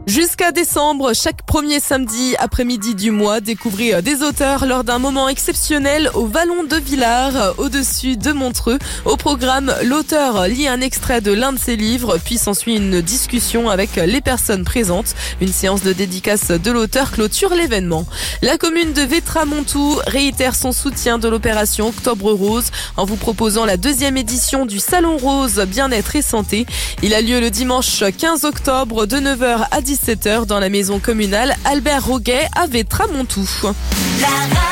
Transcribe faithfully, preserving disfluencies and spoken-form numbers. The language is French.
Jusqu'à décembre, chaque premier samedi après-midi du mois, découvrez des auteurs lors d'un moment exceptionnel au Vallon de Villars, au-dessus de Montreux. Au programme, l'auteur lit un extrait de l'un de ses livres, puis s'ensuit une discussion avec les personnes présentes. Une séance de dédicace de l'auteur clôture l'événement. La commune de Vétramontou réitère son soutien de l'opération Octobre Rose en vous proposant la deuxième édition du Salon Rose Bien-être et Santé. Il a lieu le dimanche quinze octobre de neuf heures à dix-sept heures dans la maison communale Albert Roguet à Vétramontou. La